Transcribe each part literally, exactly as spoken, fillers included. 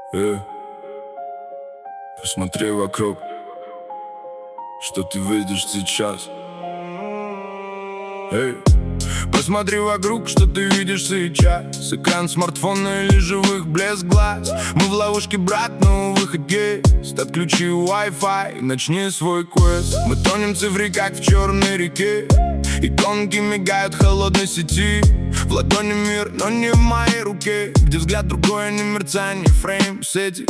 Э, посмотри вокруг, что ты видишь сейчас. Эй, посмотри вокруг, что ты видишь сейчас. Экран смартфона или живых блеск глаз. Мы в ловушке, брат, но выход есть. Отключи Wi-Fi, начни свой квест. Мы тонем цифры, как в черной реке. Иконки мигают в холодной сети. В ладони мир, но не в моей руке. Где взгляд другой, а не мерцание, фрейм сети.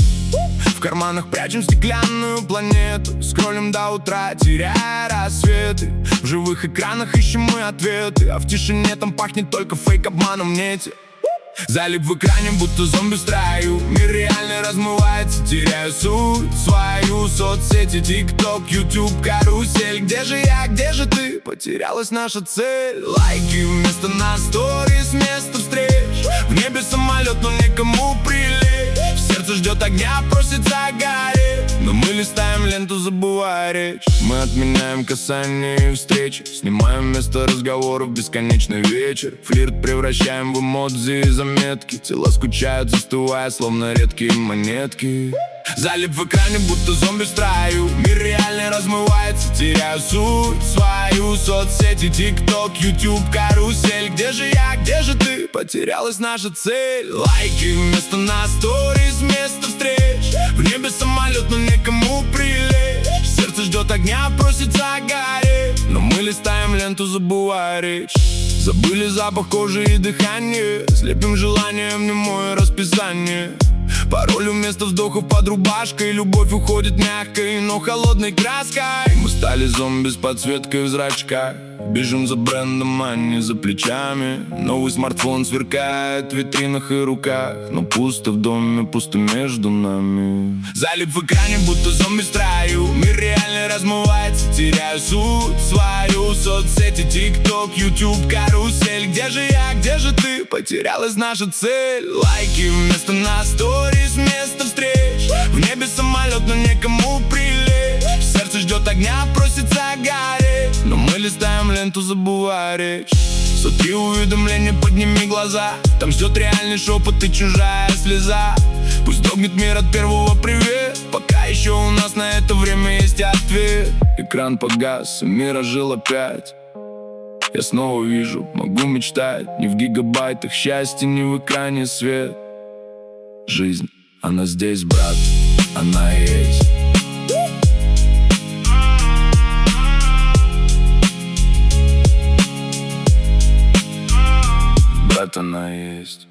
В карманах прячем стеклянную планету. Скроллим до утра, теряя рассветы. В живых экранах ищем мы ответы. А в тишине там пахнет только фейк, обманом в нете. Залип в экране, будто зомби в строю. Мир реально размывается, теряю суть свою. Соцсети, ТикТок, Ютуб, карусель. Где же я, где же ты? Потерялась наша цель. Лайки вместо нас, сторис вместо встреч. В небе самолет, но некому прилечь. Сердце ждет огня, просится гореть. Но мы листаем ленту, забывая речь. Мы отменяем касания и встречи. Снимаем место разговоров, бесконечный вечер. Флирт превращаем в эмодзи и заметки. Тела скучают, застывая, словно редкие монетки. Залип в экране, будто зомби в строю. Мир реально размывается, теряю суть свою. Соцсети, ТикТок, Ютуб, карусель. Где же я, где же ты? Потерялась наша цель. Лайки вместо нас, сторис вместо встреч. В небе самолет, но некому прилечь. Сердце ждет огня, просится гореть. Но мы листаем ленту, забывая речь. Забыли запах кожи и дыхание. Слепим желанием немое расписание. Пароль вместо вздохов под рубашкой. Любовь уходит мягкой, но холодной краской. Мы стали зомби с подсветкой в зрачках. Бежим за брендом, а не за плечами. Новый смартфон сверкает в витринах и руках. Но пусто в доме, пусто между нами. Залип в экране, будто зомби в строю. Мир реально размывается, теряю суть свою. Соцсети, ТикТок, Ютуб, карусель. Где же я, где же ты? Потерялась наша цель. Лайки вместо нас, сторис вместо встреч. В небе самолет, но некому прилечь. Сердце ждет огня, просится гореть. Но мы листаем ленту, забывая речь. Сотри уведомления, подними глаза. Там ждет реальный шепот и чужая слеза. Пусть дрогнет мир от первого привет. Пока еще у нас на это время есть ответ. Экран погас, и мир ожил опять. Я снова вижу, могу мечтать. Не в гигабайтах счастье, не в экране свет. Жизнь, она здесь, брат, она есть. Брат, она есть.